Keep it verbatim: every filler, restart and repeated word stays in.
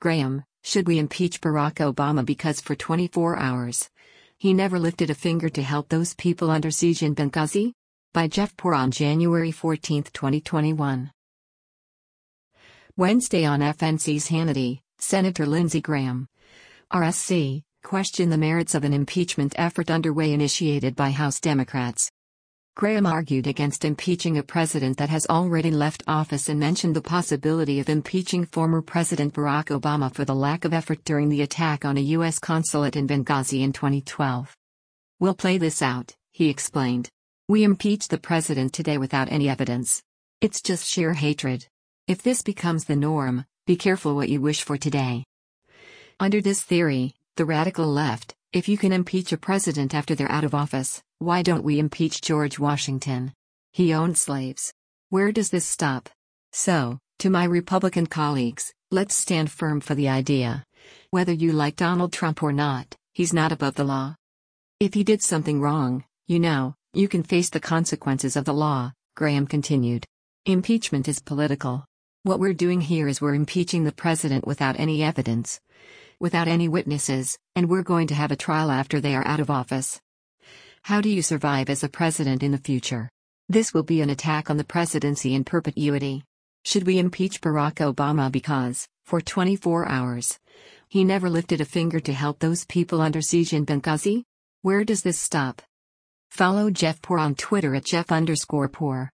Graham, should we impeach Barack Obama because for twenty-four hours he never lifted a finger to help those people under siege in Benghazi? By Jeff Poor on January fourteenth, twenty twenty-one. Wednesday on F N C's Hannity, Senator Lindsey Graham, R S C, questioned the merits of an impeachment effort underway initiated by House Democrats. Graham argued against impeaching a president that has already left office and mentioned the possibility of impeaching former President Barack Obama for the lack of effort during the attack on a U S consulate in Benghazi in twenty twelve. "We'll play this out," he explained. "We impeach the president today without any evidence. It's just sheer hatred. If this becomes the norm, be careful what you wish for today." Under this theory, the radical left, if you can impeach a president after they're out of office, why don't we impeach George Washington? He owned slaves. Where does this stop? So, to my Republican colleagues, let's stand firm for the idea. Whether you like Donald Trump or not, he's not above the law. If he did something wrong, you know, you can face the consequences of the law, Graham continued. Impeachment is political. What we're doing here is we're impeaching the president without any evidence, without any witnesses, and we're going to have a trial after they are out of office. How do you survive as a president in the future? This will be an attack on the presidency in perpetuity. Should we impeach Barack Obama because, for twenty-four hours, he never lifted a finger to help those people under siege in Benghazi? Where does this stop? Follow Jeff Poor on Twitter at Jeff underscore Poor.